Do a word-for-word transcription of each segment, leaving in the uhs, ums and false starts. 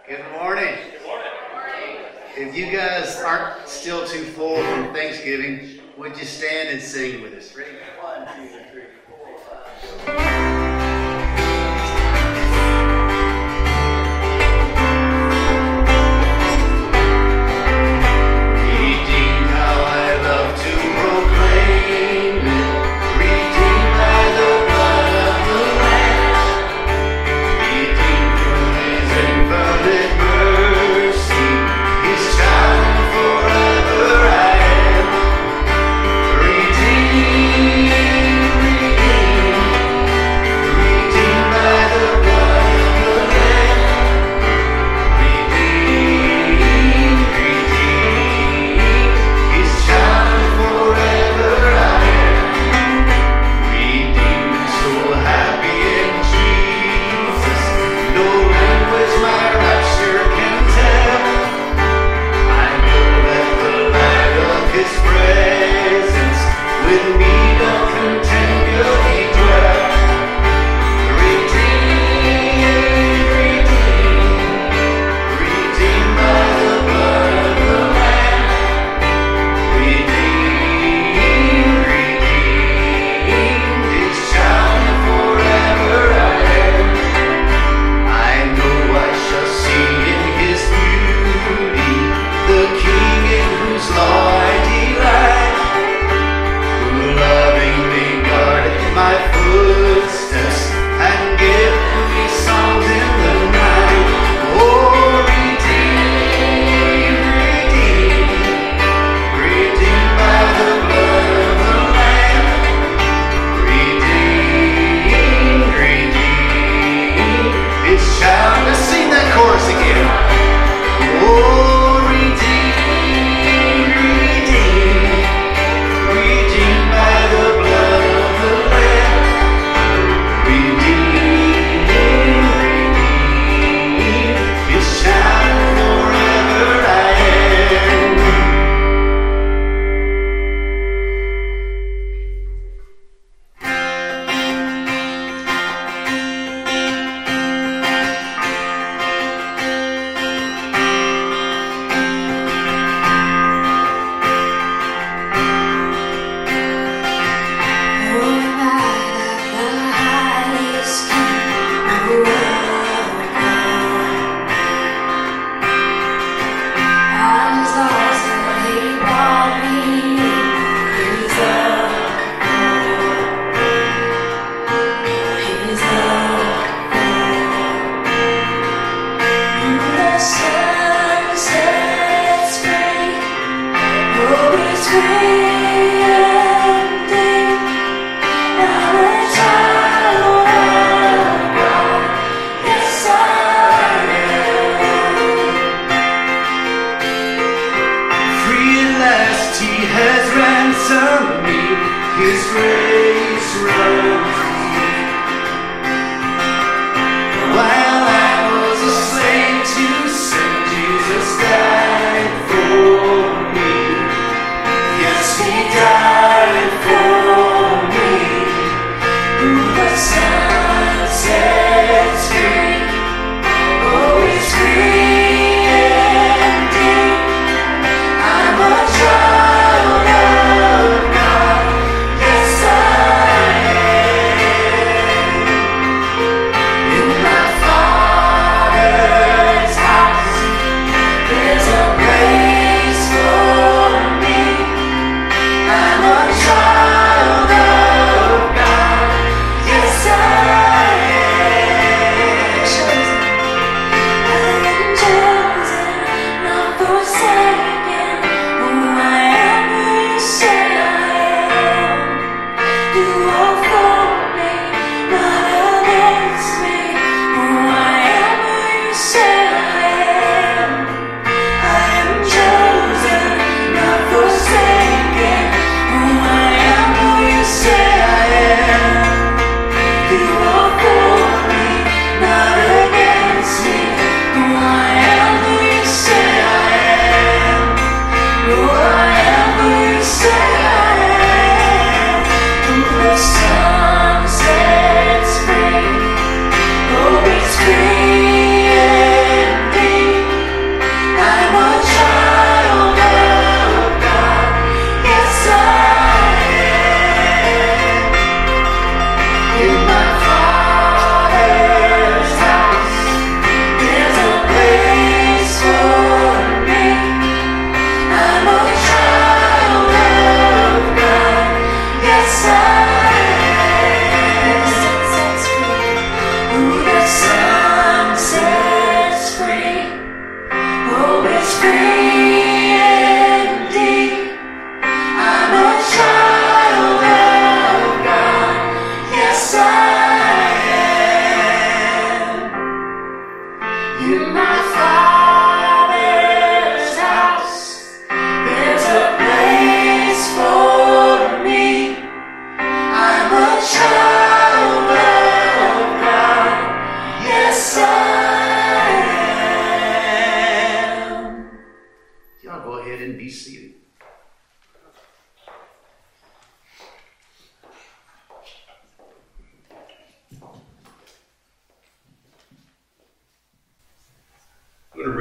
Good morning. Good morning. If you guys aren't still too full from Thanksgiving, would you stand and sing with us? Ready? One, two, three, four, five. Redeemed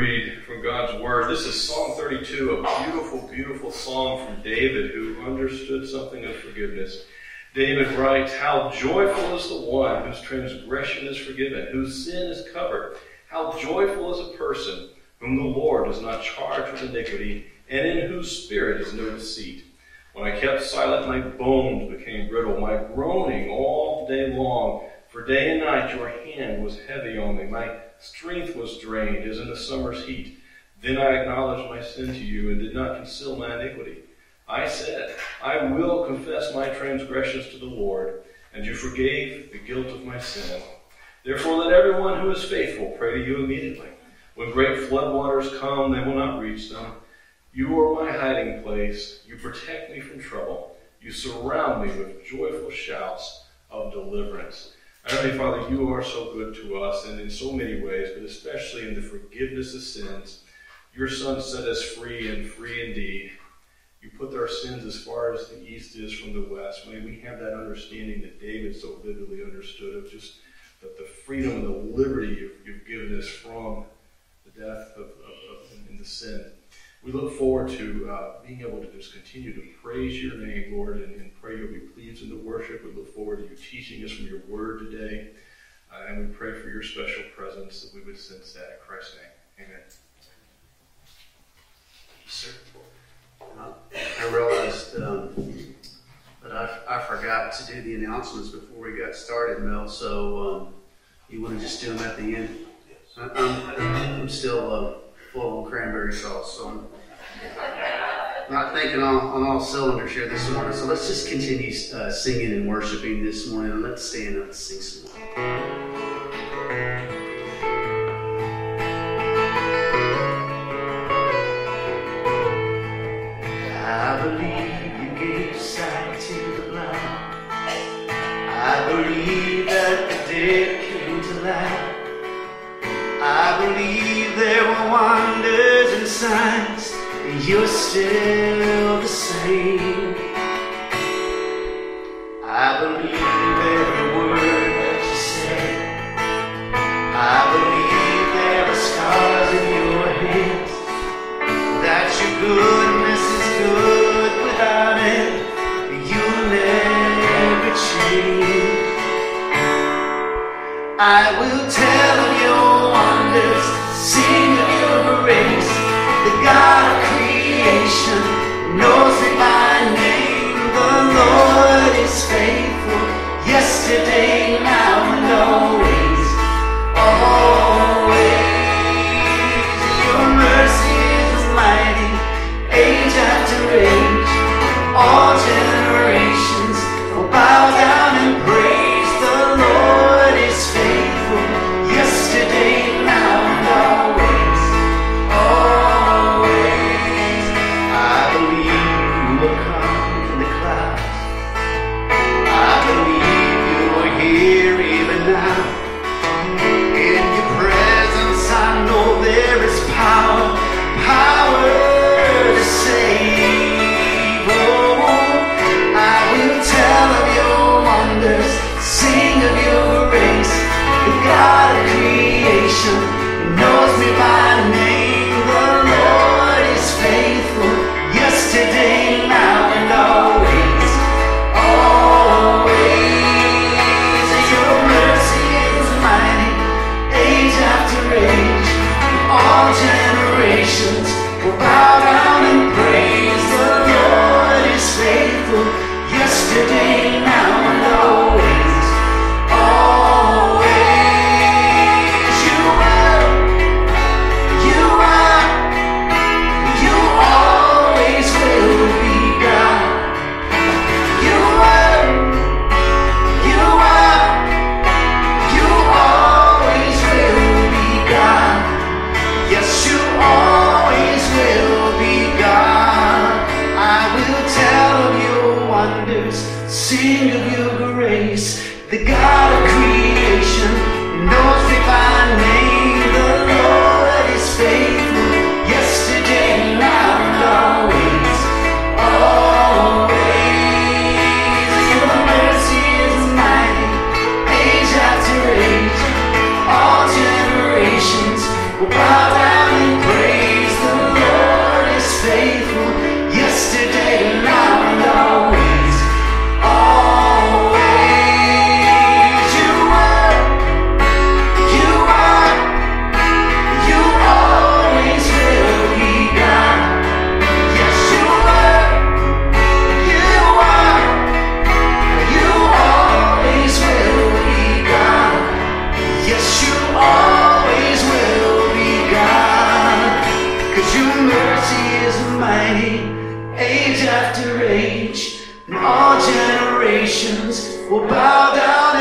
read from God's Word. This is Psalm thirty-two, a beautiful, beautiful psalm from David, who understood something of forgiveness. David writes, "How joyful is the one whose transgression is forgiven, whose sin is covered. How joyful is a person whom the Lord does not charge with iniquity, and in whose spirit is no deceit. When I kept silent, my bones became brittle, my groaning all day long. For day and night your hand was heavy on me. My strength was drained as in the summer's heat. Then I acknowledged my sin to you and did not conceal my iniquity. I said, I will confess my transgressions to the Lord, and you forgave the guilt of my sin. Therefore let everyone who is faithful pray to you immediately. When great floodwaters come, they will not reach them. You are my hiding place. You protect me from trouble. You surround me with joyful shouts of deliverance." Heavenly Father, you are so good to us, and in so many ways, but especially in the forgiveness of sins. Your Son set us free, and free indeed. You put our sins as far as the east is from the west. May we have that understanding that David so vividly understood of just the, the freedom and the liberty you've, you've given us from the death of, of, of and the sin. We look forward to uh, being able to just continue to praise your name, Lord, and, and pray you'll be pleased in the worship. We look forward to you teaching us from your word today. Uh, and we pray for your special presence that we would sense that in Christ's name. Amen. Sir, I realized um, that I, I forgot to do the announcements before we got started, Mel, so um, you want to just do them at the end? I, I'm, I'm still uh, full on cranberry sauce, so I'm not thinking on, on all cylinders here this morning. So let's just continue uh, singing and worshiping this morning, and let's stand up and sing some more. I believe you gave sight to the blind. I believe that the dead came to life. I believe there were wonders and signs, and you're still the same. I believe every word that you said. I believe there are scars in your hands, that your goodness is good without end, you'll never change. I will tell of your wonders, sing of your grace. The God of creation knows me by name. The Lord is faithful, yesterday, now, and always, always. Your mercy is mighty, age after age. All generations will bow down and praise. The Lord is faithful, yesterday, now, and always, always. I believe you will come in the clouds. I believe you are here even now. In your presence I know there is power, power to save. Oh, I will tell of your wonders, sing of your grace. The God of creation knows me by name. The Lord is faithful, yesterday, now, and always, always. Your mercy is mighty, age after age. All generations will bow down and praise. The Lord is faithful, yesterday, now, and always, always. You are, you are, you always will be God. You are, you are, you always will be God. Yes, you always will be God. I will tell of your wonders, sing of your grace. The God of creation knows me by name. The Lord is faithful, yesterday, now, and always, always. Your mercy is mighty, age after age. All generations will bow down and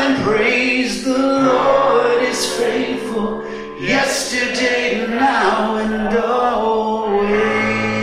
and praise the Lord is faithful, yesterday, now, and always.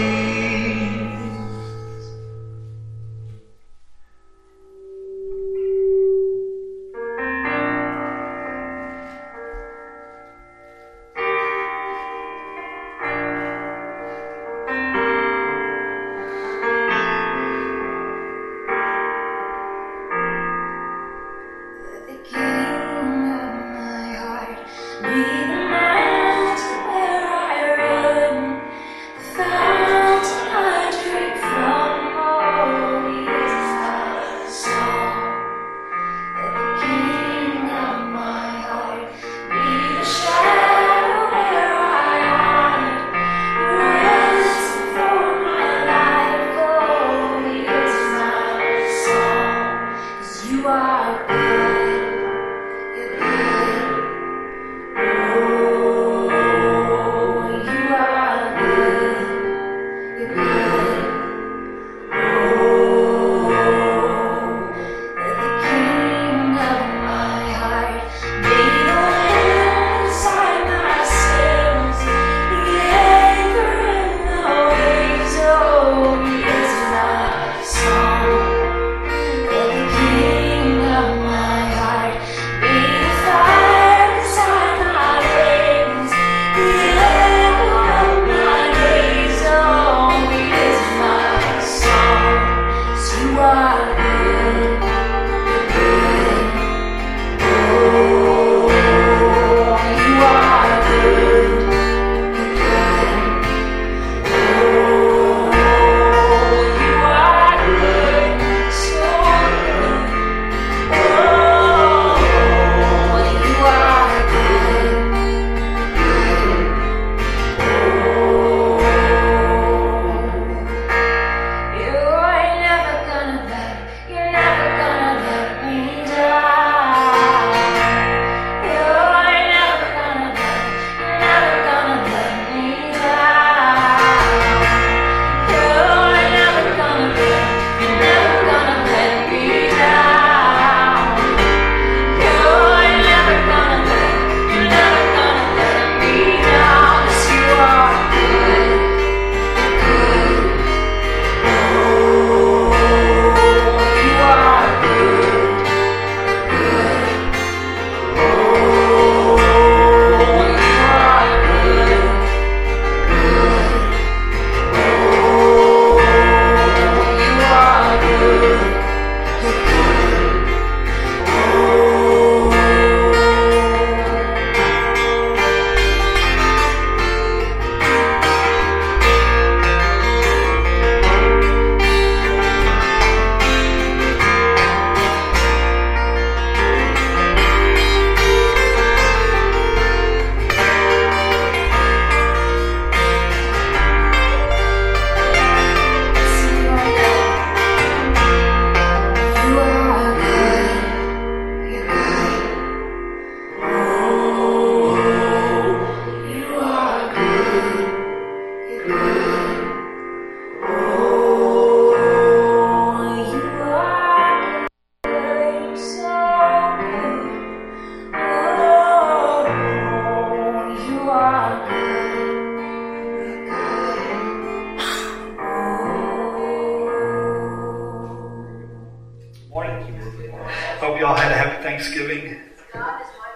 Hope y'all had a happy Thanksgiving. God is my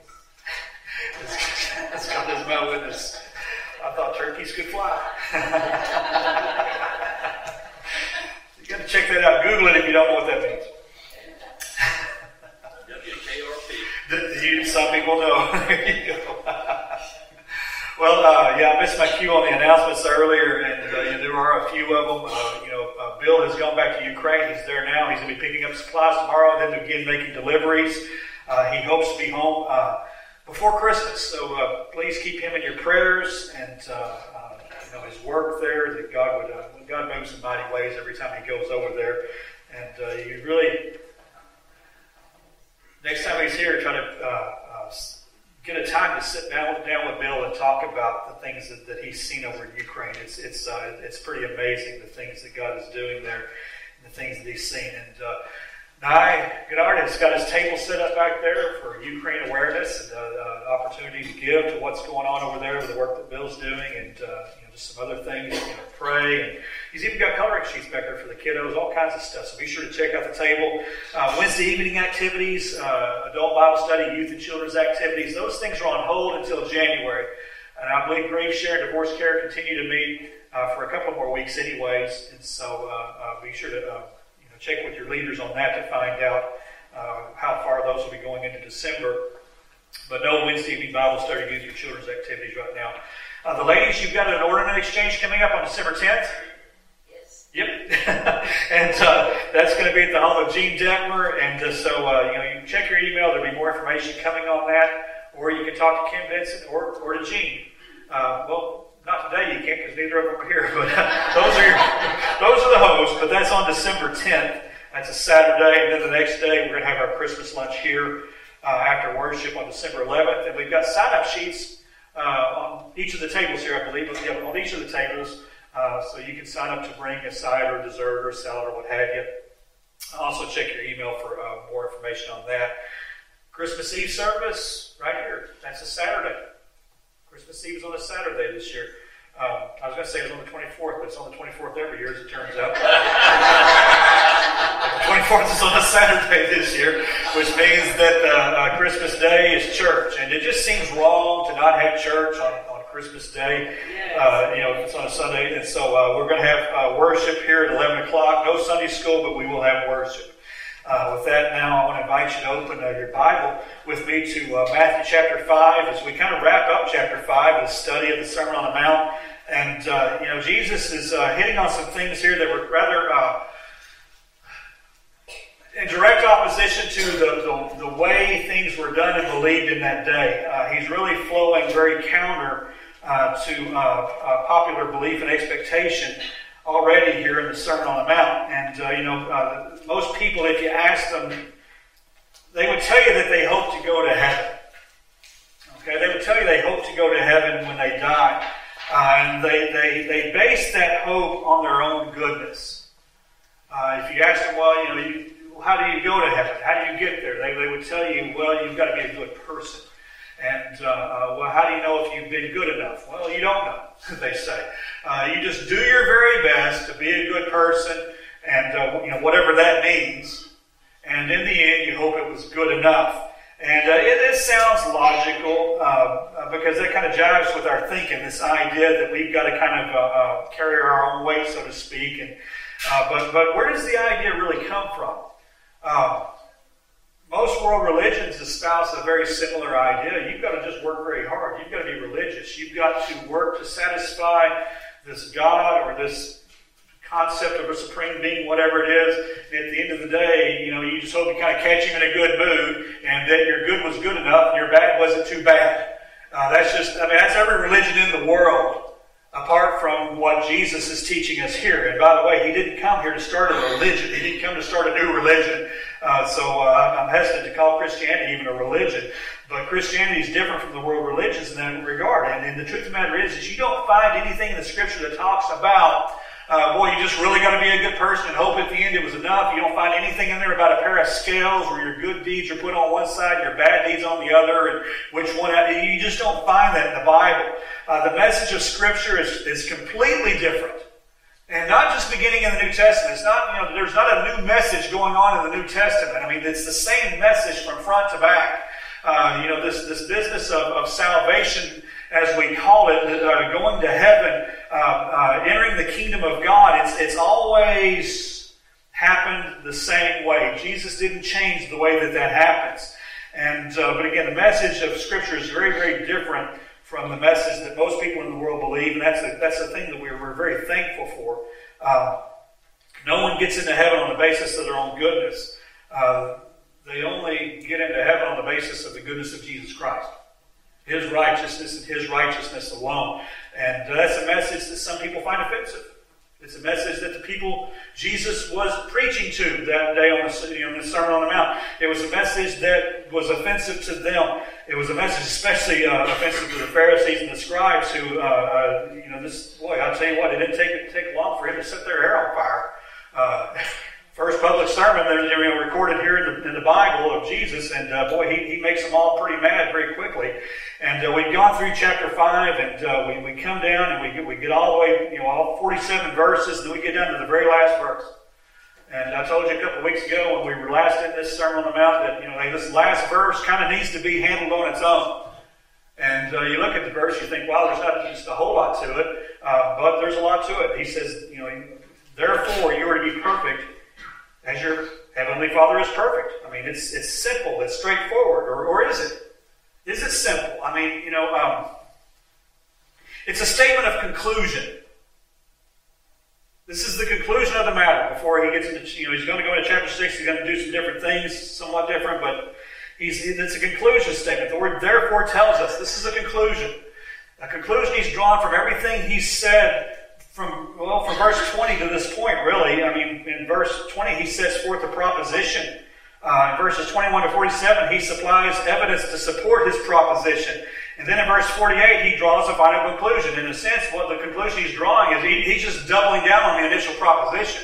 witness. As God is my witness. I thought turkeys could fly. You got to check that out. Google it if you don't know what that means. W K R P. You, some people know. There you go. Well, uh, yeah, I missed my cue on the announcements earlier, and uh, you know, there are a few of them. Uh, you know, uh, Bill has gone back to Ukraine. He's there now. He's going to be picking up supplies tomorrow, and then again making deliveries. Uh, he hopes to be home uh, before Christmas. So uh, please keep him in your prayers, and uh, uh, you know his work there. That God would, uh, God moves in mighty ways every time he goes over there, and uh, you really next time he's here, try to. Uh, uh, Get a time to sit down, down with Bill and talk about the things that, that he's seen over in Ukraine. It's it's uh, it's pretty amazing the things that God is doing there, and the things that he's seen. And uh, Nye Goddard has got his table set up back there for Ukraine awareness and uh, uh, opportunity to give to what's going on over there with the work that Bill's doing, and uh, you know, just some other things, you know, pray. And he's even got coloring sheets back there for the kiddos, all kinds of stuff. So be sure to check out the table. Uh, Wednesday evening activities, uh, adult Bible study, youth and children's activities, those things are on hold until January. And I believe Grief Share and Divorce Care continue to meet uh, for a couple more weeks anyways. And so uh, uh, be sure to uh, you know, check with your leaders on that to find out uh, how far those will be going into December. But no Wednesday evening Bible study, youth or children's activities right now. Uh, the ladies, you've got an ornament exchange coming up on December tenth. Yes. Yep. and uh, that's going to be at the home of Gene Detmer. And uh, so uh, you know, you can check your email. There'll be more information coming on that. Or you can talk to Kim Vincent or, or to Gene. Uh, well, not today you can't, because neither of them are here. But uh, those are your, those are the hosts. But that's on December tenth. That's a Saturday. And then the next day we're going to have our Christmas lunch here uh, after worship on December eleventh. And we've got sign-up sheets uh, on each of the tables here, I believe. But yeah, on each of the tables, uh, so you can sign up to bring a side or dessert or salad or what have you. Also check your email for uh, more information on that. Christmas Eve service, right here. That's a Saturday. Christmas Eve is on a Saturday this year. Um, I was going to say it was on the twenty-fourth, but it's on the twenty-fourth every year, as it turns out. The twenty-fourth is on a Saturday this year, which means that uh, uh, Christmas Day is church. And it just seems wrong to not have church on, on Christmas Day, uh, you know, if it's on a Sunday. And so uh, we're going to have uh, worship here at eleven o'clock. No Sunday school, but we will have worship. Uh, with that, now I want to invite you to open uh, your Bible with me to uh, Matthew chapter five as we kind of wrap up chapter five with a study of the Sermon on the Mount. And, uh, you know, Jesus is uh, hitting on some things here that were rather uh, in direct opposition to the, the, the way things were done and believed in that day. Uh, he's really flowing very counter uh, to uh, uh, popular belief and expectation already here in the Sermon on the Mount. And, uh, you know, uh, most people, if you ask them, they would tell you that they hope to go to heaven. Okay, they would tell you they hope to go to heaven when they die. Uh, and they, they, they base that hope on their own goodness. Uh, if you ask them, well, you know, you, how do you go to heaven? How do you get there? They, they would tell you, well, you've got to be a good person. And, uh, uh, well, how do you know if you've been good enough? Well, you don't know, they say. Uh, you just do your very best to be a good person, and, uh, you know, whatever that means. And in the end, you hope it was good enough. And uh, it, it sounds logical, uh, because that kind of jives with our thinking, this idea that we've got to kind of uh, uh, carry our own weight, so to speak. And uh, but, but where does the idea really come from? Uh, Most world religions espouse a very similar idea. You've got to just work very hard. You've got to be religious. You've got to work to satisfy this God or this concept of a supreme being, whatever it is. And at the end of the day, you know, you just hope you kind of catch him in a good mood, and that your good was good enough and your bad wasn't too bad. Uh, that's just, I mean, that's every religion in the world, apart from what Jesus is teaching us here. And by the way, he didn't come here to start a religion. He didn't come to start a new religion. Uh, so uh, I'm hesitant to call Christianity even a religion. But Christianity is different from the world religions in that regard. And, and the truth of the matter is, is you don't find anything in the Scripture that talks about, uh, boy, you just really got to be a good person and hope at the end it was enough. You don't find anything in there about a pair of scales where your good deeds are put on one side, your bad deeds on the other, and which one. You just don't find that in the Bible. Uh, the message of Scripture is, is completely different. And not just beginning in the New Testament. It's not, you know, there's not a new message going on in the New Testament. I mean, it's the same message from front to back. Uh, you know, this, this business of, of salvation, as we call it, uh, going to heaven, uh, uh, entering the kingdom of God, it's, it's always happened the same way. Jesus didn't change the way that that happens. And, uh, but again, the message of Scripture is very, very different from the message that most people in the world believe, and that's a, that's the thing that we're, we're very thankful for. Uh, no one gets into heaven on the basis of their own goodness. Uh, they only get into heaven on the basis of the goodness of Jesus Christ. His righteousness and His righteousness alone. And uh, that's a message that some people find offensive. It's a message that the people Jesus was preaching to that day on the, you know, the Sermon on the Mount. It was a message that was offensive to them. It was a message especially uh, offensive to the Pharisees and the scribes who, uh, uh, you know, this, boy, I'll tell you what, it didn't take, take long for him to set their hair on fire. Uh, first public sermon that you know, recorded here in the, in the Bible of Jesus, and uh, boy, he, he makes them all pretty mad very quickly. And uh, we've gone through chapter five, and uh, we, we come down and we get, we get all the way, you know, all forty-seven verses, and then we get down to the very last verse. And I told you a couple of weeks ago when we were last in this Sermon on the Mount that, you know, hey, this last verse kind of needs to be handled on its own. And uh, you look at the verse, you think, wow, there's not just a whole lot to it, uh, but there's a lot to it. He says, you know, therefore you are to be perfect as your Heavenly Father is perfect. I mean, it's it's simple, it's straightforward, or, or is it? Is it simple? I mean, you know, um, it's a statement of conclusion. This is the conclusion of the matter. Before he gets into, you know, he's going to go into chapter six, he's going to do some different things, somewhat different, but he's it's a conclusion statement. The word therefore tells us this is a conclusion. A conclusion he's drawn from everything he's said from, well, from verse twenty to this point, really. I mean, in verse twenty, he sets forth a proposition. Uh, in verses twenty-one to forty-seven, he supplies evidence to support his proposition. And then in verse forty-eight, he draws a final conclusion. In a sense, what the conclusion he's drawing is he, he's just doubling down on the initial proposition.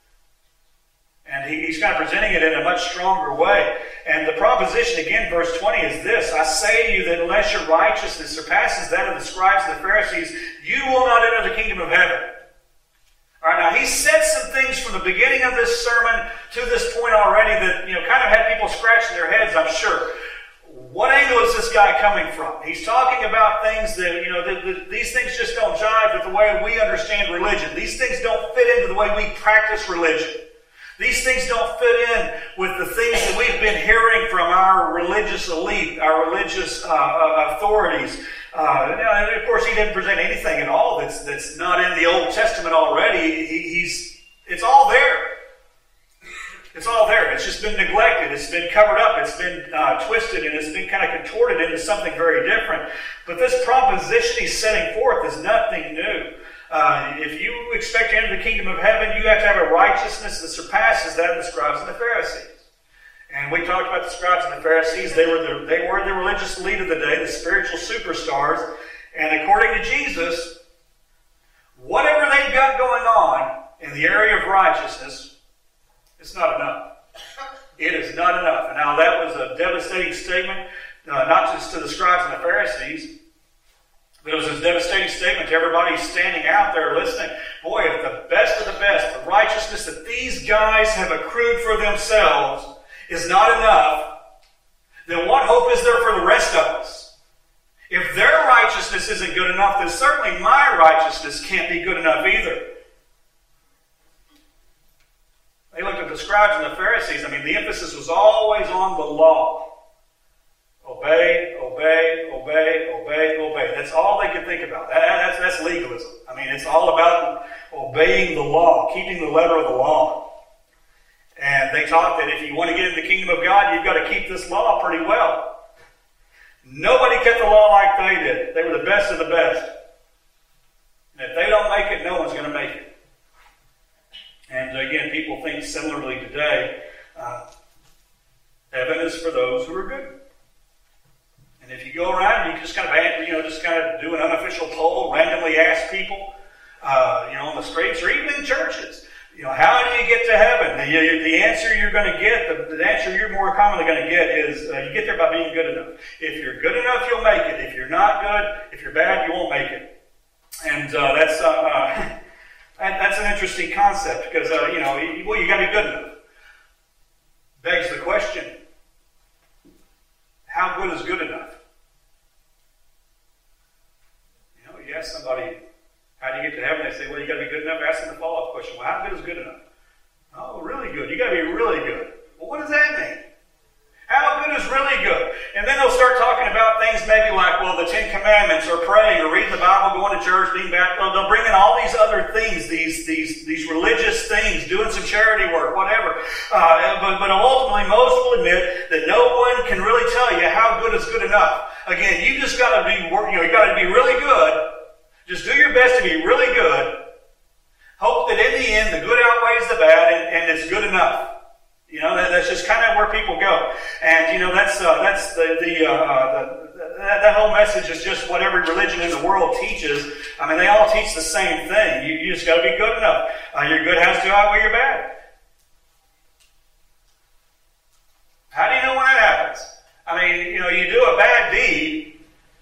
And he, he's kind of presenting it in a much stronger way. And the proposition, again, verse twenty is this: I say to you that unless your righteousness surpasses that of the scribes and the Pharisees, you will not enter the kingdom of heaven. All right, now he said some things from the beginning of this sermon to this point already that, you know, kind of had people scratching their heads, I'm sure. What angle is this guy coming from? He's talking about things that, you know, that, that these things just don't jive with the way we understand religion. These things don't fit into the way we practice religion. These things don't fit in with the things that we've been hearing from our religious elite, our religious uh, authorities. Uh, and of course, he didn't present anything at all that's that's not in the Old Testament already. He, he's it's all there. It's all there. It's just been neglected. It's been covered up. It's been uh, twisted, and it's been kind of contorted into something very different. But this proposition he's setting forth is nothing new. Uh, if you expect to enter the kingdom of heaven, you have to have a righteousness that surpasses that of the scribes and the Pharisees. And we talked about the scribes and the Pharisees. They were the, they were the religious elite of the day, the spiritual superstars. And according to Jesus, whatever they've got going on in the area of righteousness, it's not enough. It is not enough. And now that was a devastating statement, uh, not just to the scribes and the Pharisees, but it was a devastating statement to everybody standing out there listening. Boy, if the best of the best, the righteousness that these guys have accrued for themselves is not enough, then what hope is there for the rest of us? If their righteousness isn't good enough, then certainly my righteousness can't be good enough either. They looked at the scribes and the Pharisees. I mean, the emphasis was always on the law. Obey, obey, obey, obey, obey. That's all they could think about. That, that's, that's legalism. I mean, it's all about obeying the law, keeping the letter of the law. And they taught that if you want to get in the kingdom of God, you've got to keep this law pretty well. Nobody kept the law like they did. They were the best of the best. And if they don't make it, no one's going to make it. And again, people think similarly today. Uh, heaven is for those who are good. And if you go around and you just kind of, you know, just kind of do an unofficial poll, randomly ask people, uh, you know, on the streets or even in churches, you know, how do you get to heaven? The, the answer you're going to get, the, the answer you're more commonly going to get is uh, you get there by being good enough. If you're good enough, you'll make it. If you're not good, if you're bad, you won't make it. And uh, that's uh, uh, that's an interesting concept because, uh, you know, you, well, you got to be good enough. Begs the question, how good is good enough? You know, you ask somebody, how do you get to heaven? They say, well, you got to be good enough. Ask them the follow-up question. Well, how good is good enough? Oh, really good. You got to be really good. Well, what does that mean? How good is really good? And then they'll start talking about things maybe like, well, the Ten Commandments, or praying, or reading the Bible, going to church, being baptized. They'll bring in all these other things, these these these religious things, doing some charity work, whatever. Uh, but, but ultimately, most will admit that no one can really tell you how good is good enough. Again, you just got to be, you know, you got to be really good. Just do your best to be really good. Hope that in the end, the good outweighs the bad, and, and it's good enough. You know, that, that's just kind of where people go. And, you know, that's uh, that's the, the, uh, the that, that whole message is just what every religion in the world teaches. I mean, they all teach the same thing. You, you just got to be good enough. Uh, your good has to outweigh your bad. How do you know when that happens? I mean, you know, you do a bad deed.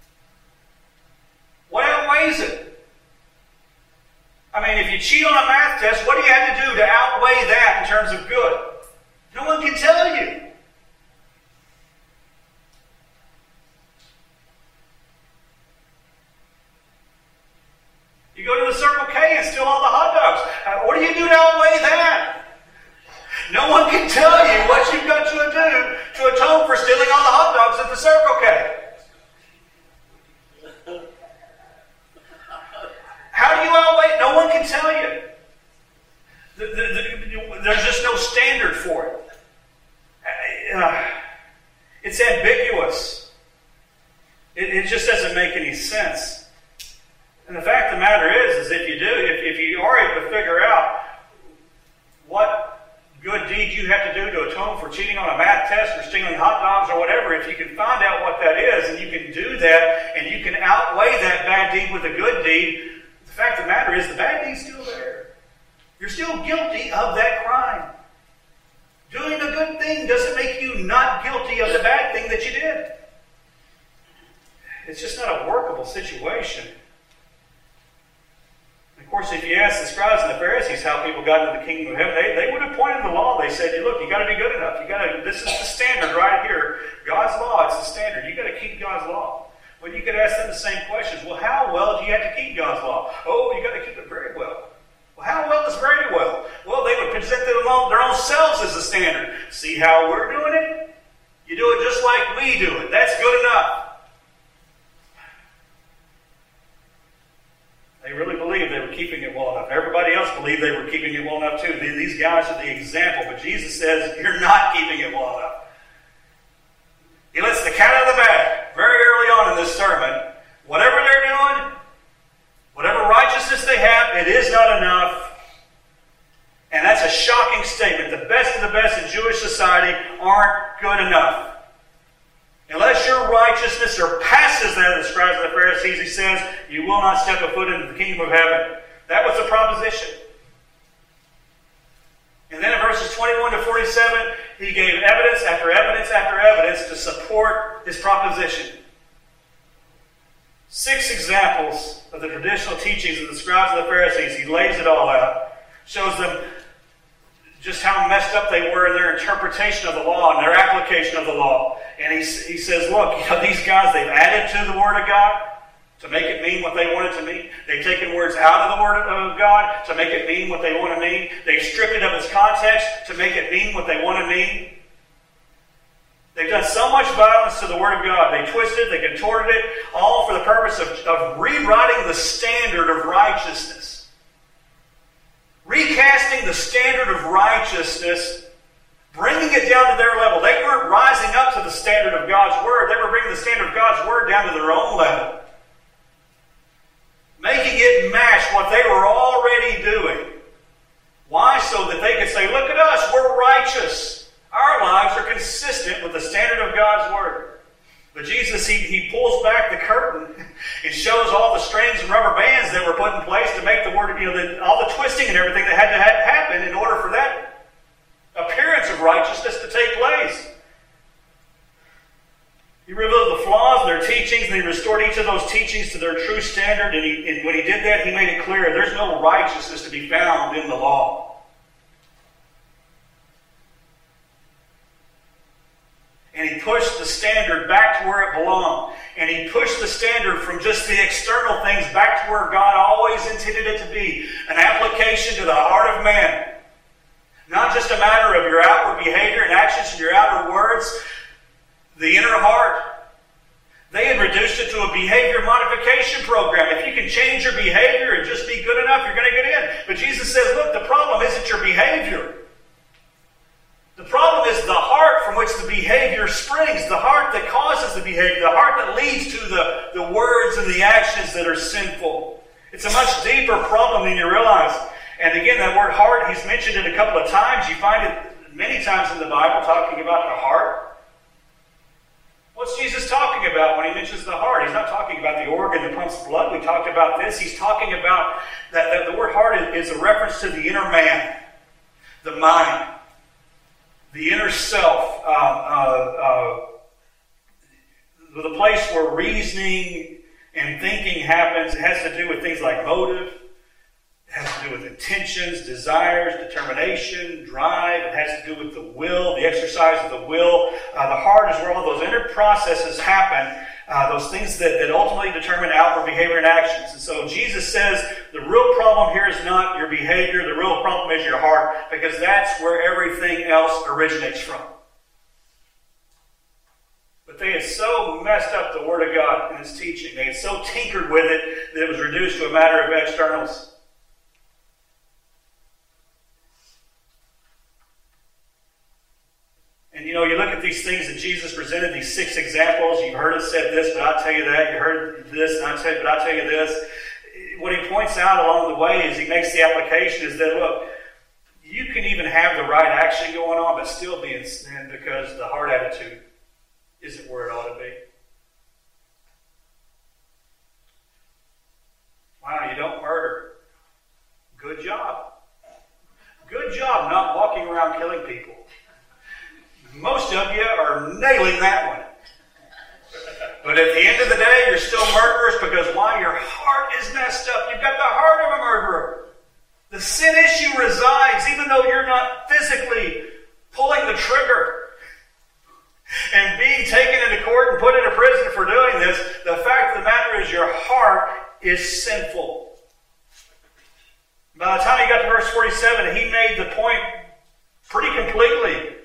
What outweighs it? I mean, if you cheat on a math test, what do you have to do to outweigh that in terms of good? No one can tell you. You go to the Circle K and steal all the hot dogs. Uh, what do you do to outweigh that? No one can tell you what you've got to do to atone for stealing all the hot dogs at the Circle K. How do you outweigh it? No one can tell you. The, the, the, there's just no standard for it. Uh, it's ambiguous. It, it just doesn't make any sense. And the fact of the matter is, is if you do, if, if you are able to figure out what good deed you have to do to atone for cheating on a math test or stealing hot dogs or whatever, if you can find out what that is and you can do that and you can outweigh that bad deed with a good deed, the fact of the matter is the bad deed's still there. You're still guilty of that crime. Doing a good thing doesn't make you not guilty of the bad thing that you did. It's just not a workable situation. Of course, if you ask the scribes and the Pharisees how people got into the kingdom of heaven, they, they would have pointed the law. They said, look, you got to be good enough. You got to. This is the standard right here. God's law, it's the standard. You got to keep God's law. Well, you could ask them the same questions. Well, how well do you have to keep God's law? Oh, you got to keep it very well. Well, how well is very well? Well, they would present their own, their own selves as the standard. See how we're doing it? You do it just like we do it. That's good enough. They really believed they were keeping it well enough. Everybody else believed they were keeping it well enough too. These guys are the example. But Jesus says, you're not keeping it well enough. He lets the cat out of the bag very early on in this sermon. Whatever they're doing, whatever righteousness they have, it is not enough. And that's a shocking statement. The best of the best in Jewish society aren't good enough. Unless your righteousness surpasses that of the scribes and the Pharisees, he says, you will not step a foot into the kingdom of heaven. That was the proposition. And then in verses twenty-one to forty-seven, he gave evidence after evidence after evidence to support his proposition. Six examples of the traditional teachings of the scribes and the Pharisees. He lays it all out. Shows them just how messed up they were in their interpretation of the law and their application of the law. And he, he says, look, you know, these guys, they've added to the Word of God to make it mean what they want it to mean. They've taken words out of the Word of God to make it mean what they want to mean. They've stripped it of its context to make it mean what they want to mean. They've done so much violence to the Word of God. They twisted, they contorted it, all for the purpose of, of rewriting the standard of righteousness. Recasting the standard of righteousness, bringing it down to their level. They weren't rising up to the standard of God's Word. They were bringing the standard of God's Word down to their own level. Making it match what they were already doing. Why? So that they could say, look at us, we're righteous. Our lives are consistent with the standard of God's Word. But Jesus, he, he pulls back the curtain and shows all the strings and rubber bands that were put in place to make the Word, you know, the, all the twisting and everything that had to ha- happen in order for that appearance of righteousness to take place. He revealed the flaws in their teachings, and he restored each of those teachings to their true standard. And, he, and when he did that, he made it clear there's no righteousness to be found in the law. And he pushed the standard back to where it belonged. And he pushed the standard from just the external things back to where God always intended it to be. An application to the heart of man. Not just a matter of your outward behavior and actions and your outward words. The inner heart. They had reduced it to a behavior modification program. If you can change your behavior and just be good enough, you're going to get in. But Jesus says, look, the problem isn't your behavior. The problem is the heart from which the behavior springs, the heart that causes the behavior, the heart that leads to the, the words and the actions that are sinful. It's a much deeper problem than you realize. And again, that word heart, he's mentioned it a couple of times. You find it many times in the Bible talking about the heart. What's Jesus talking about when he mentions the heart? He's not talking about the organ that pumps blood. We talked about this. He's talking about that, that the word heart is, is a reference to the inner man, the mind. the inner self, uh, uh, uh, the place where reasoning and thinking happens. It has to do with things like motive. It has to do with intentions, desires, determination, drive. It has to do with the will, the exercise of the will. Uh, the heart is where all those inner processes happen, uh, those things that, that ultimately determine outward behavior and actions. And so Jesus says the real problem here is not your behavior. The real problem is your heart, because that's where everything else originates from. But they had so messed up the Word of God in its teaching. They had so tinkered with it that it was reduced to a matter of externals. And you know, you look at these things that Jesus presented, these six examples. You've heard it said this, but I'll tell you that. You heard this, and I'll tell you, but I'll tell you this. What he points out along the way as he makes the application is that, look, you can even have the right action going on, but still be in sin because the heart attitude isn't where it ought to be. Wow, you don't murder. Good job. Good job not walking around killing people. Most of you are nailing that one. But at the end of the day, you're still murderers because why? Your heart is messed up. You've got the heart of a murderer. The sin issue resides, even though you're not physically pulling the trigger and being taken into court and put into prison for doing this. The fact of the matter is your heart is sinful. By the time he got to verse forty-seven, he made the point pretty completely.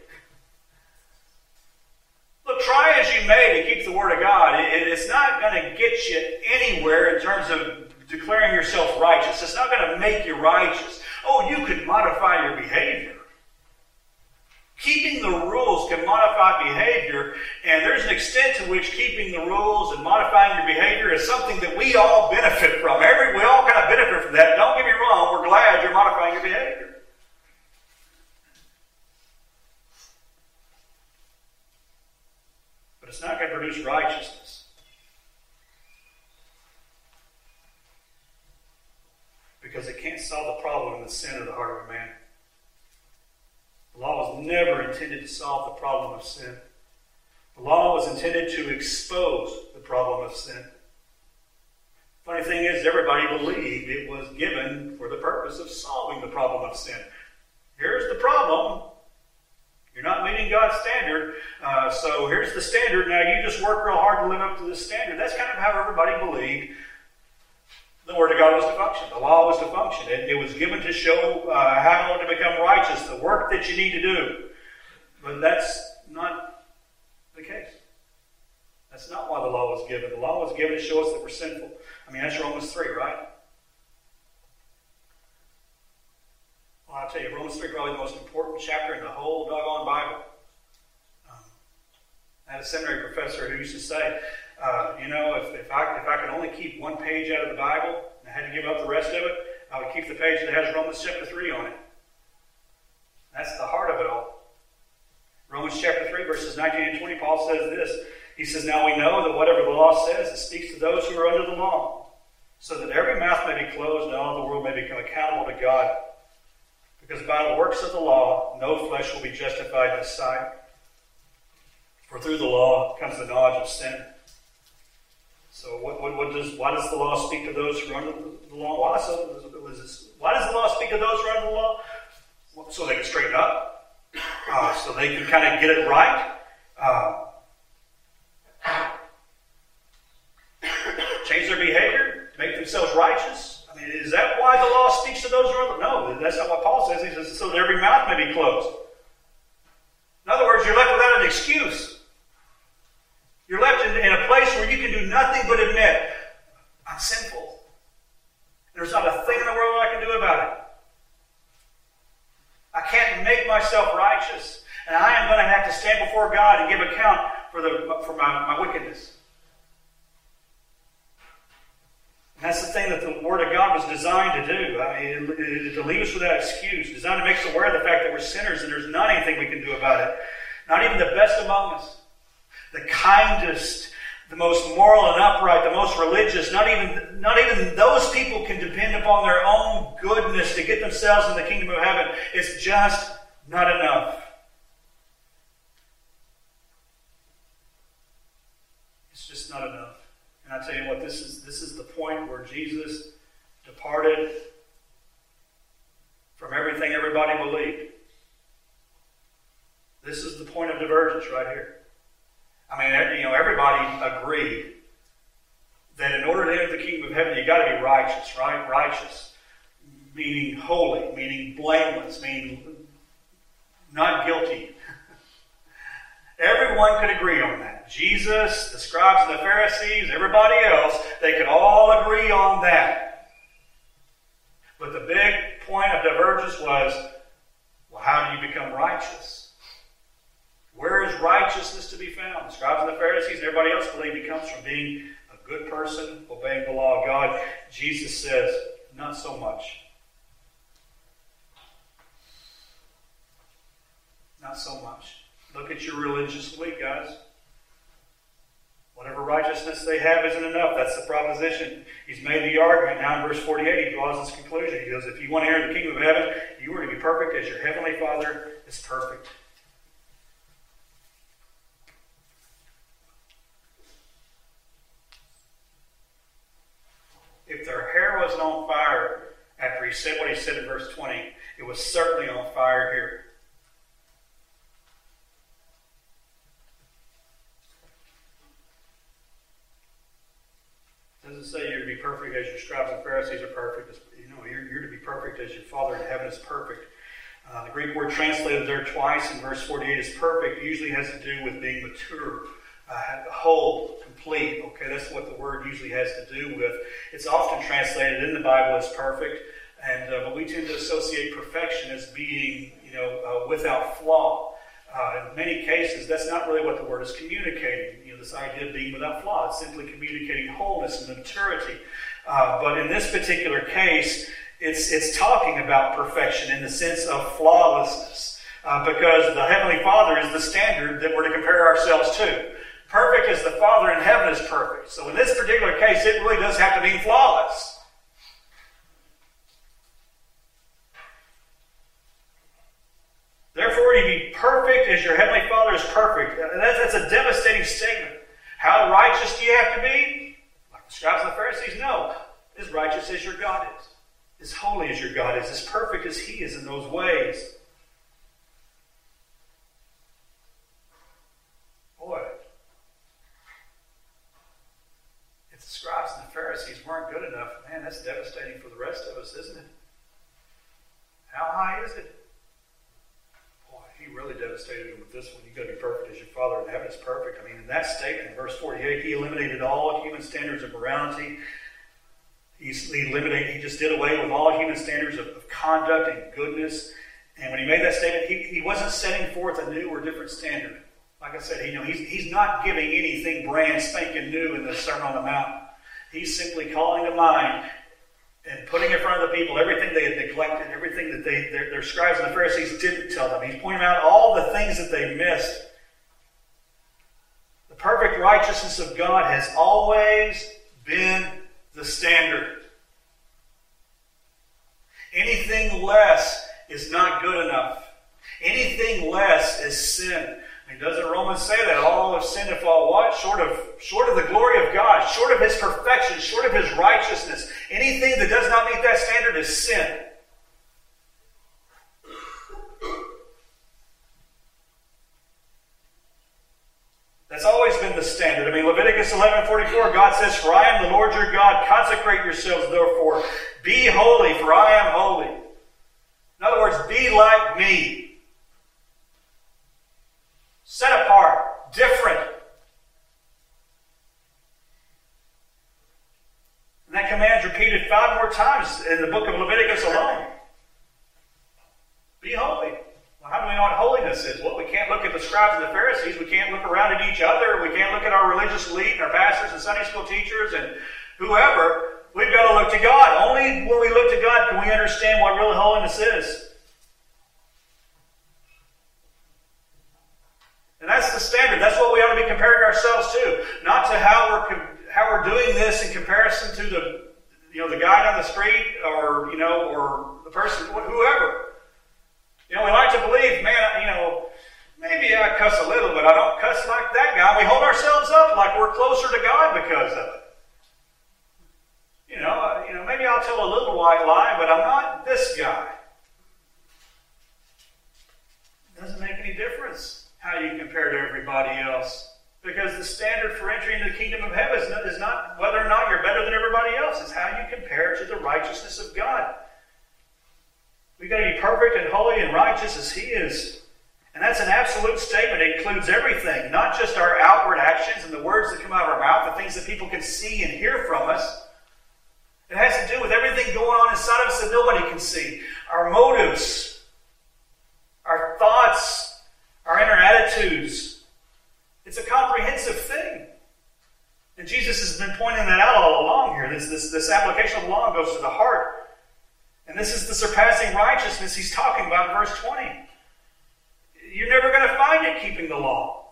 Look, try as you may to keep the Word of God. It, it's not going to get you anywhere in terms of declaring yourself righteous. It's not going to make you righteous. Oh, you could modify your behavior. Keeping the rules can modify behavior, and there's an extent to which keeping the rules and modifying your behavior is something that we all benefit from. Every, we all kind of benefit from that. Don't get me wrong, we're glad you're modifying your behavior. But it's not going to produce righteousness. Because it can't solve the problem in the sin of the heart of a man. The law was never intended to solve the problem of sin. The law was intended to expose the problem of sin. Funny thing is, everybody believed it was given for the purpose of solving the problem of sin. Here's the problem. You're not meeting God's standard, uh, so here's the standard. Now you just work real hard to live up to this standard. That's kind of how everybody believed the Word of God was to function. The law was to function. It, it was given to show uh, how to become righteous, the work that you need to do. But that's not the case. That's not why the law was given. The law was given to show us that we're sinful. I mean, that's Romans three, right? Well, I'll tell you, Romans three is probably the most important chapter in the whole doggone Bible. Um, I had a seminary professor who used to say, Uh, you know, if, if I if I could only keep one page out of the Bible and I had to give up the rest of it, I would keep the page that has Romans chapter three on it. That's the heart of it all. Romans chapter three, verses nineteen and twenty, Paul says this. He says, "Now we know that whatever the law says, it speaks to those who are under the law, so that every mouth may be closed and all the world may become accountable to God. Because by the works of the law, no flesh will be justified in His sight. For through the law comes the knowledge of sin." So what, what, what does why does the law speak to those who are under the law? Why does, why does the law speak to those who are under the law? So they can straighten up. Uh, so they can kind of get it right. Uh, change their behavior. Make themselves righteous. I mean, is that why the law speaks to those who are under the law? No, that's not what Paul says. He says, so that every mouth may be closed. In other words, you're left without an excuse. You're left in, in a place where you can do nothing but admit, I'm sinful. There's not a thing in the world I can do about it. I can't make myself righteous. And I am going to have to stand before God and give account for, the, for my, my wickedness. And that's the thing that the Word of God was designed to do. I mean, it, it, to leave us without excuse. Designed to make us aware of the fact that we're sinners and there's not anything we can do about it. Not even the best among us. The kindest, the most moral and upright, the most religious, not even, not even those people can depend upon their own goodness to get themselves in the kingdom of heaven. It's just not enough. tell you what, this is this is the point where Jesus departed from everything everybody believed. This is the point of divergence right here. I mean, you know, everybody agreed that in order to enter the kingdom of heaven, you got to be righteous, right? Righteous, meaning holy, meaning blameless, meaning not guilty. Everyone could agree on that. Jesus, the scribes and the Pharisees, everybody else, they could all agree on that. But the big point of divergence was, well, how do you become righteous? Where is righteousness to be found? The scribes and the Pharisees and everybody else believe it comes from being a good person, obeying the law of God. Jesus says, not so much. Not so much. Look at your religious week, guys. Whatever righteousness they have isn't enough. That's the proposition. He's made the argument. Now in verse forty-eight, he draws his conclusion. He goes, if you want to enter the kingdom of heaven, you are to be perfect as your heavenly Father is perfect. If their hair wasn't on fire after he said what he said in verse twenty, it was certainly on fire here. It doesn't say you're to be perfect as your scribes and Pharisees are perfect. It's, you know, you're, you're to be perfect as your Father in heaven is perfect. Uh, the Greek word translated there twice in verse forty-eight is perfect. It usually has to do with being mature, uh, whole, complete. Okay, that's what the word usually has to do with. It's often translated in the Bible as perfect, and uh, but we tend to associate perfection as being, you know, uh, without flaw. Uh, in many cases, that's not really what the word is communicating. You know, this idea of being without flaw. It's simply communicating wholeness and maturity. Uh, but in this particular case, it's it's talking about perfection in the sense of flawlessness, uh, because the Heavenly Father is the standard that we're to compare ourselves to. Perfect as the Father in heaven is perfect. So in this particular case, it really does have to mean flawless. Therefore, you be perfect as your Heavenly Father is perfect. That's a devastating statement. How righteous do you have to be? Like the scribes and the Pharisees? No. As righteous as your God is. As holy as your God is. As perfect as He is in those ways. Boy. If the scribes and the Pharisees weren't good enough, man, that's devastating for the rest of us, isn't it? How high is it? He really devastated him with this one. You've got to be perfect as your Father in heaven is perfect. I mean, in that statement, in verse forty-eight, he eliminated all human standards of morality. He's, he eliminated, he just did away with all human standards of, of conduct and goodness. And when he made that statement, he, he wasn't setting forth a new or different standard. Like I said, he, you know, he's, he's not giving anything brand spanking new in the Sermon on the Mount. He's simply calling to mind and putting in front of the people everything they had neglected, everything that they, their, their scribes and the Pharisees didn't tell them. He's pointing out all the things that they missed. The perfect righteousness of God has always been the standard. Anything less is not good enough. Anything less is sin. I mean, doesn't Romans say that all have sinned and fall what? Short of, short of the glory of God, short of His perfection, short of His righteousness. Anything that does not meet that standard is sin. That's always been the standard. I mean, Leviticus eleven forty-four, God says, for I am the Lord your God. Consecrate yourselves, therefore. Be holy, for I am holy. In other words, be like me. Set apart, different. And that command's repeated five more times in the book of Leviticus alone. Be holy. Well, how do we know what holiness is? Well, we can't look at the scribes and the Pharisees. We can't look around at each other. We can't look at our religious elite and our pastors and Sunday school teachers and whoever. We've got to look to God. Only when we look to God can we understand what real holiness is. And that's the standard. That's what we ought to be comparing ourselves to. Not to how we're how we're doing this in comparison to the you know the guy down the street or you know or the person whoever. You know, we like to believe, man, you know, maybe I cuss a little, but I don't cuss like that guy. We hold ourselves up like we're closer to God because of it. You know, uh, you know, maybe I'll tell a little white lie, but I'm not this guy. It doesn't make any difference how you compare to everybody else. Because the standard for entry into the kingdom of heaven is not, is not whether or not you're better than everybody else. It's how you compare to the righteousness of God. We've got to be perfect and holy and righteous as He is. And that's an absolute statement. It includes everything, not just our outward actions and the words that come out of our mouth, the things that people can see and hear from us. It has to do with everything going on inside of us that nobody can see. Our motives, our thoughts, our inner attitudes. It's a comprehensive thing. And Jesus has been pointing that out all along here. This, this, this application of the law goes to the heart. And this is the surpassing righteousness He's talking about in verse twenty. You're never going to find it keeping the law.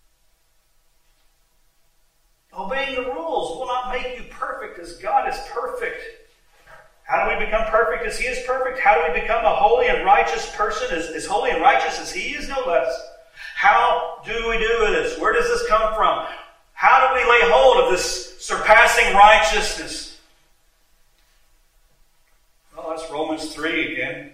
Obeying the rules will not make you perfect as God is perfect. How do we become perfect as He is perfect? How do we become a holy and righteous person as, as holy and righteous as He is, no less? How do we do this? Where does this come from? How do we lay hold of this surpassing righteousness? Well, that's Romans three again.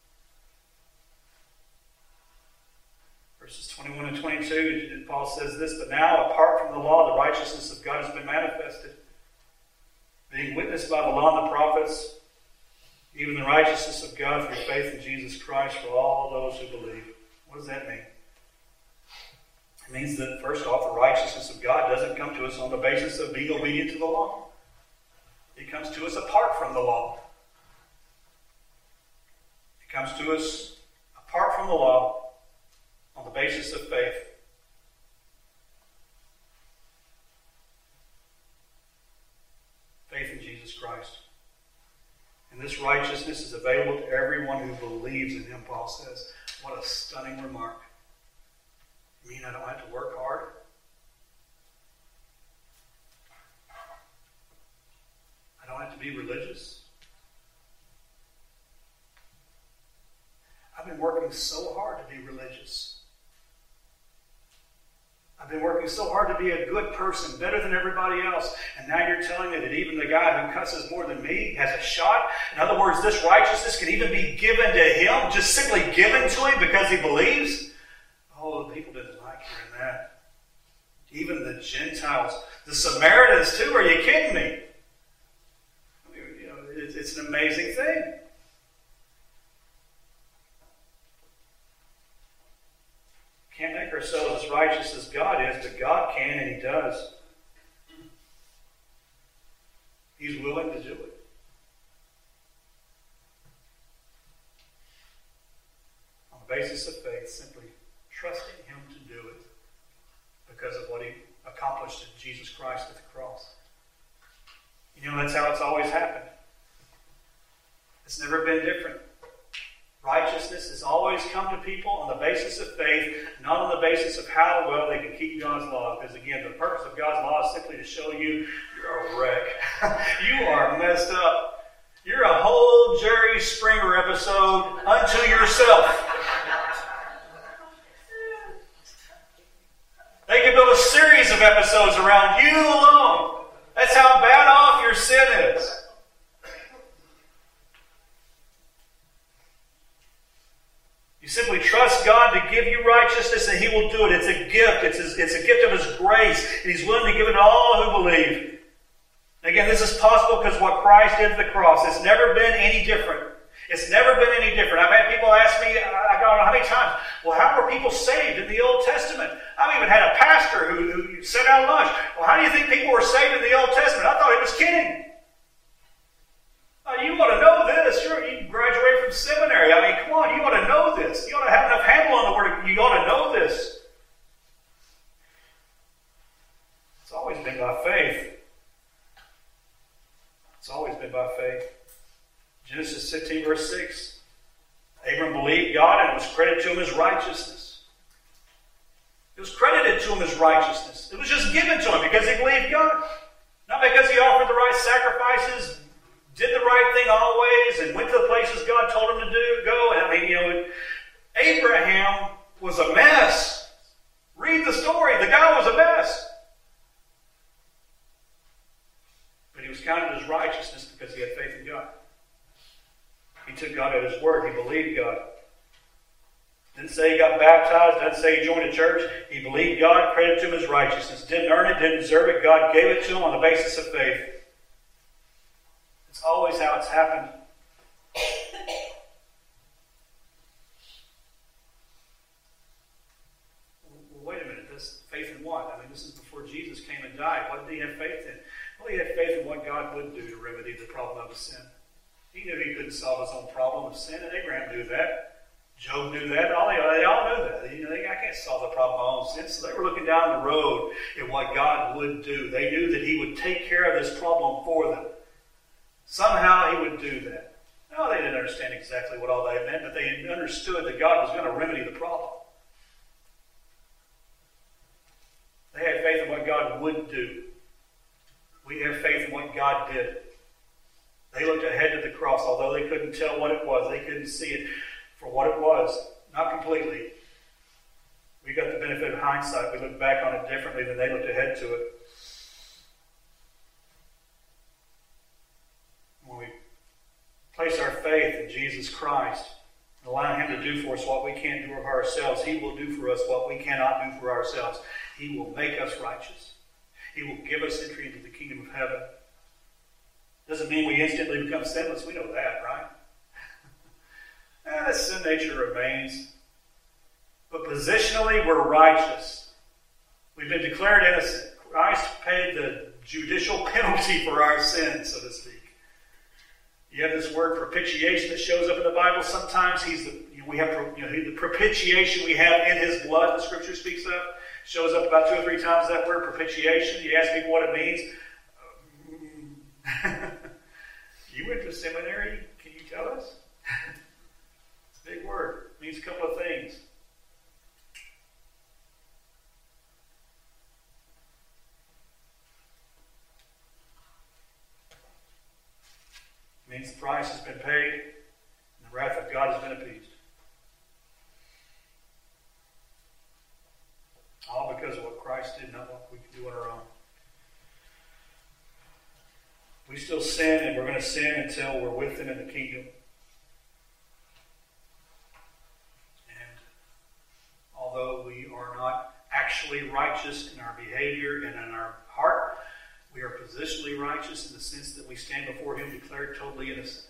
Verses twenty-one and twenty-two, Paul says this, but now, apart from the law, the righteousness of God has been manifested, being witnessed by the law and the prophets, even the righteousness of God through faith in Jesus Christ for all those who believe. What does that mean? It means that, first off, the righteousness of God doesn't come to us on the basis of being obedient to the law. It comes to us apart from the law. It comes to us apart from the law on the basis of faith. Faith in Jesus Christ. And this righteousness is available to everyone who believes in Him, Paul says. What a stunning remark. You mean I don't have to work hard? I don't have to be religious? I've been working so hard to be religious. I've been working so hard to be a good person, better than everybody else. And now you're telling me that even the guy who cusses more than me has a shot? In other words, this righteousness can even be given to him, just simply given to him because he believes? Oh, the people didn't like hearing that. Even the Gentiles. The Samaritans too? Are you kidding me? I mean, you know, it's, it's an amazing thing. Can't make ourselves as righteous as God is, but God can, and He does. He's willing to do it. On the basis of faith, simply trusting Him to do it because of what He accomplished in Jesus Christ at the cross. You know, that's how it's always happened. It's never been different. Righteousness has always come to people on the basis of faith, not on the basis of how well they can keep God's law. Because again, the purpose of God's law is simply to show you you're a wreck. You are messed up. You're a whole Jerry Springer episode unto yourself. They can build a series of episodes around you alone. That's how bad off your sin is. You simply trust God to give you righteousness and He will do it. It's a gift. It's, his, it's a gift of His grace. And He's willing to give it to all who believe. Again, this is possible because what Christ did at the cross. It's never been any different. It's never been any different. I've had people ask me, I don't know how many times, well, how were people saved in the Old Testament? I've even had a pastor who, who sent out lunch. Well, how do you think people were saved in the Old Testament? I thought he was kidding. Oh, you ought to know this. Sure, you graduated from seminary. I mean, come on, you ought to know this. You ought to have enough handle on the Word. You ought to know this. It's always been by faith. It's always been by faith. Genesis sixteen, verse six. Abram believed God and it was credited to him as righteousness. It was credited to him as righteousness. It was just given to him because he believed God. Not because he offered the right sacrifices, did the right thing always, and went to the places God told him to do, go. I mean, you know, Abraham was a mess. Read the story. The guy was a mess. But he was counted as righteousness because he had faith in God. He took God at his word. He believed God. Didn't say he got baptized. Didn't say he joined a church. He believed God, credited to him as righteousness. Didn't earn it, didn't deserve it. God gave it to him on the basis of faith. It's always how it's happened. Well, wait a minute. This faith in what? I mean, this is before Jesus came and died. What did he have faith in? Well, he had faith in what God would do to remedy the problem of his sin. He knew he couldn't solve his own problem of sin, and Abraham knew that. Job knew that. All they, they all knew that. You know, they, I can't solve the problem of my own sin. So they were looking down the road at what God would do. They knew that he would take care of this problem for them. Somehow he would do that. No, they didn't understand exactly what all that meant, but they understood that God was going to remedy the problem. They had faith in what God would do. We have faith in what God did. They looked ahead to the cross, although they couldn't tell what it was. They couldn't see it for what it was. Not completely. We got the benefit of hindsight. We look back on it differently than they looked ahead to it. When we place our faith in Jesus Christ, and allow him to do for us what we can't do of ourselves, he will do for us what we cannot do for ourselves. He will make us righteous. He will give us entry into the kingdom of heaven. Doesn't mean we instantly become sinless. We know that, right? And the sin nature remains. But positionally, we're righteous. We've been declared innocent. Christ paid the judicial penalty for our sins, so to speak. You have this word propitiation that shows up in the Bible. Sometimes he's the we have you know, the propitiation we have in his blood, the Scripture speaks of. Shows up about two or three times, that word propitiation. You ask people what it means. You went to seminary? Can you tell us? It's a big word. It means a couple of things. It means the price has been paid and the wrath of God has been appeased. All because of what Christ did, not what we can do on our own. We still sin, and we're going to sin until we're with him in the kingdom. And although we are not actually righteous in our behavior and in our heart, we are positionally righteous in the sense that we stand before him declared totally innocent.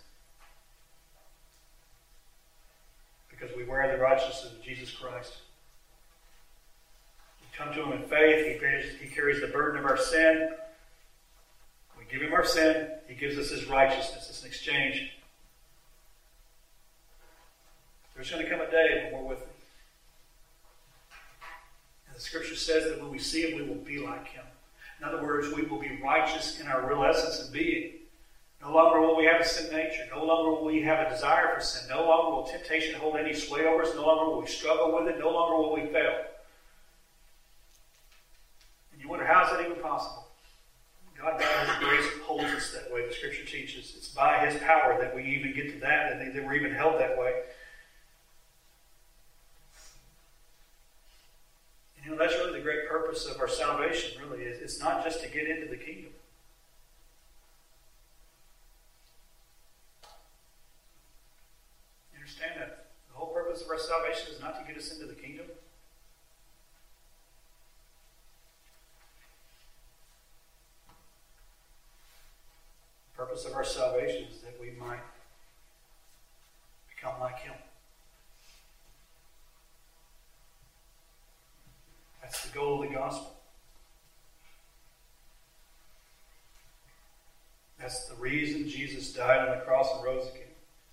Because we wear the righteousness of Jesus Christ. We come to him in faith. He carries, he carries the burden of our sin. Give him our sin. He gives us his righteousness. It's an exchange. There's going to come a day when we're with him. And the Scripture says that when we see him, we will be like him. In other words, we will be righteous in our real essence and being. No longer will we have a sin nature. No longer will we have a desire for sin. No longer will temptation hold any sway over us. No longer will we struggle with it. No longer will we fail. And you wonder, how is that even possible? God, by his grace, holds us that way. The Scripture teaches it's by his power that we even get to that, and that we're even held that way. And you know, that's really the great purpose of our salvation, really. It's not just to get into the kingdom. You understand that? The whole purpose of our salvation is not to get us into the kingdom. The purpose of our salvation is that we might become like him. That's the goal of the gospel. That's the reason Jesus died on the cross and rose again.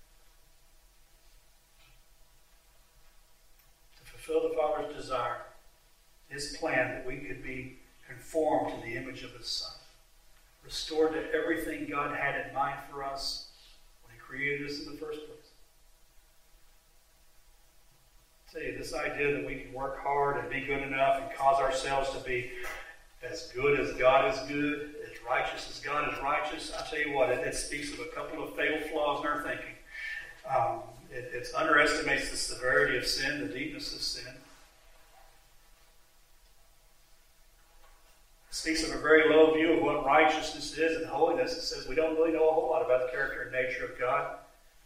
To fulfill the Father's desire, his plan that we could be conformed to the image of his Son. Restored to everything God had in mind for us when he created us in the first place. I tell you, this idea that we can work hard and be good enough and cause ourselves to be as good as God is good, as righteous as God is righteous, I tell you what, it, it speaks of a couple of fatal flaws in our thinking. Um, it, it underestimates the severity of sin, the deepness of sin. speaks of a very low view of what righteousness is and holiness. It says we don't really know a whole lot about the character and nature of God.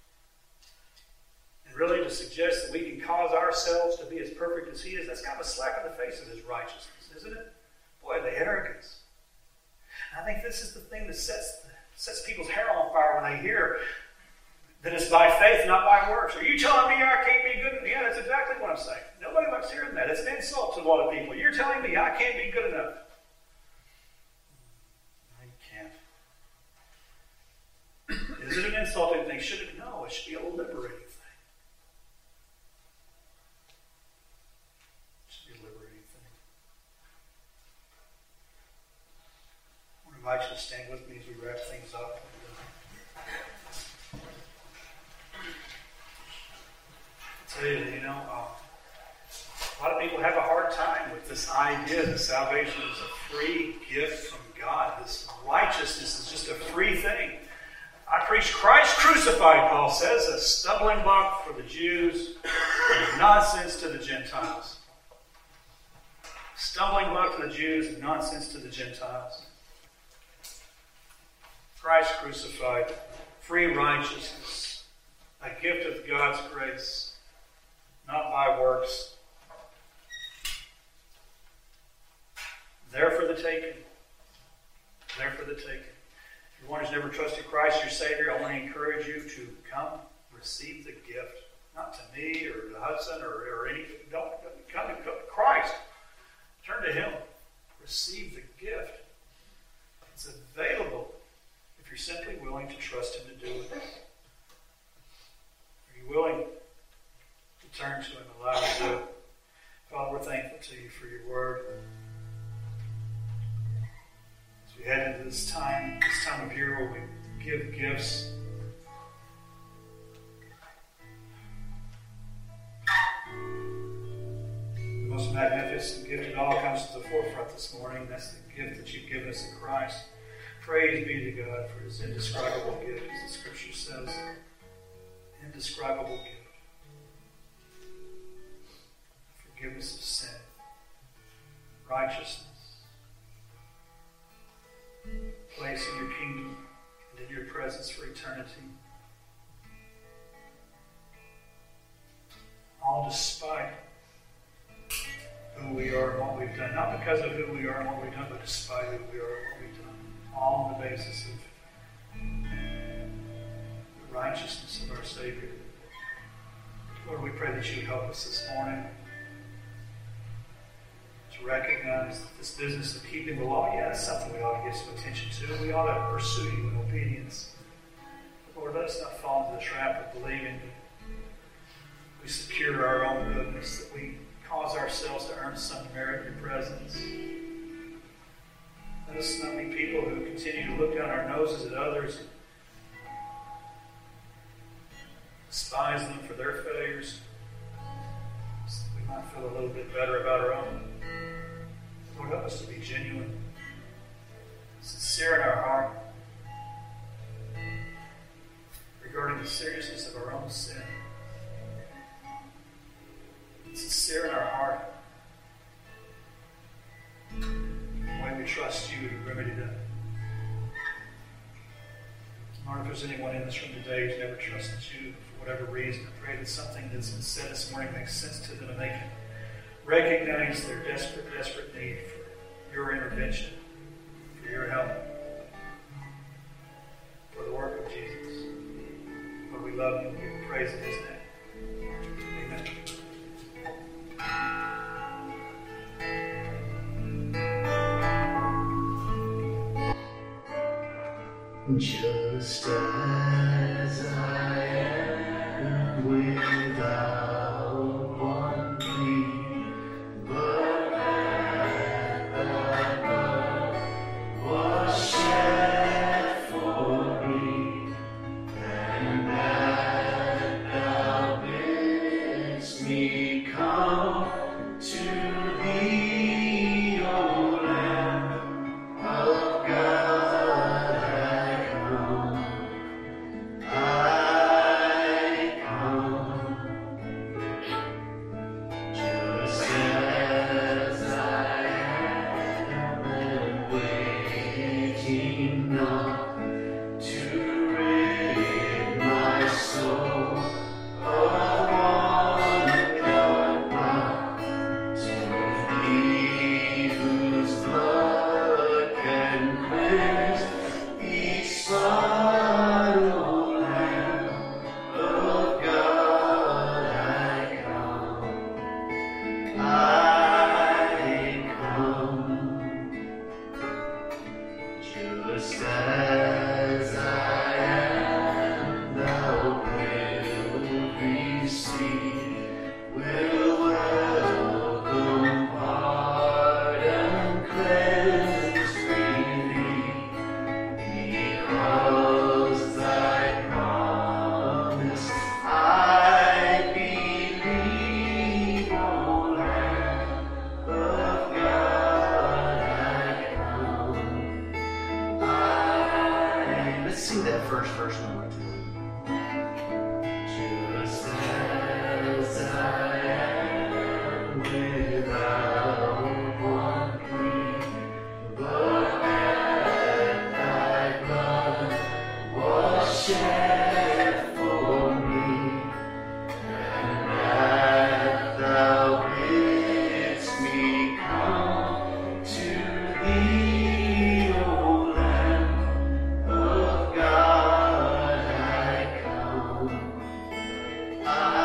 And really to suggest that we can cause ourselves to be as perfect as He is, that's kind of a slap in the face of His righteousness, isn't it? Boy, the arrogance. And I think this is the thing that sets, sets people's hair on fire when they hear that it's by faith, not by works. Are you telling me I can't be good? Yeah, that's exactly what I'm saying. Nobody likes hearing that. It's an insult to a lot of people. You're telling me I can't be good enough. No, you can't. Is it an insulting thing? Should it? No, it should be a liberating thing. It should be a liberating thing. I want to invite you to stand with me as we wrap things up. I tell you, you know, uh, a lot of people have a hard time with this idea that salvation is a free gift from God. This righteousness is just a free thing. I preach Christ crucified, Paul says, a stumbling block for the Jews and nonsense to the Gentiles. Stumbling block to the Jews and nonsense to the Gentiles. Christ crucified, free righteousness, a gift of God's grace, not by works. There for the taking. There for the taking. If you're one who's never trusted Christ, your Savior, I want to encourage you to come receive the gift. Not to me or to Hudson or, or anything. Don't come to Christ. Turn to Him. Receive the gift. It's available if you're simply willing to trust Him to do it. Are you willing to turn to Him and allow Him to do it? Father, we're thankful to You for Your word. As we head into this time, this time of year where we give gifts, the most magnificent gift of all comes to the forefront this morning. That's the gift that You've given us in Christ. Praise be to God for His indescribable gift, as the Scripture says. Indescribable gift. Forgiveness of sin. Righteousness. Place in Your kingdom and in Your presence for eternity. All despite who we are and what we've done. Not because of who we are and what we've done, but despite who we are and what we've done. All on the basis of the righteousness of our Savior. Lord, we pray that You would help us this morning to recognize that this business of keeping the law, yeah, it's something we ought to give some attention to. We ought to pursue You in obedience. But Lord, let us not fall into the trap of believing that we secure our own goodness, that we cause ourselves to earn some merit in Your presence. Let us not be people who continue to look down our noses at others and despise them for their failures, so that we might feel a little bit better about our own. Lord, help us to be genuine, sincere in our heart regarding the seriousness of our own sin. Sincere in our heart the way we trust You to remedy that. Lord, if there's anyone in this room today who's never trusted You for whatever reason, I pray that something that's been said this morning makes sense to them and they can recognize their desperate, desperate need for Your intervention, for Your help, for the work of Jesus. Lord, we love You and we praise in His name. Amen. Just as I am without one plea, but that Thy blood was shed for me, and that Thou bidst me come to Thee, O Lamb of God. Just as I am, thou wilt receive, will welcome, pardon, cleanse, relieve, because thy promise I believe, O Lamb of God, I come. I, let's sing that first verse number two. Just as I am, without one plea, but that thy blood was shed for me, and that thou bidst me come to thee, O Lamb of God, I come. I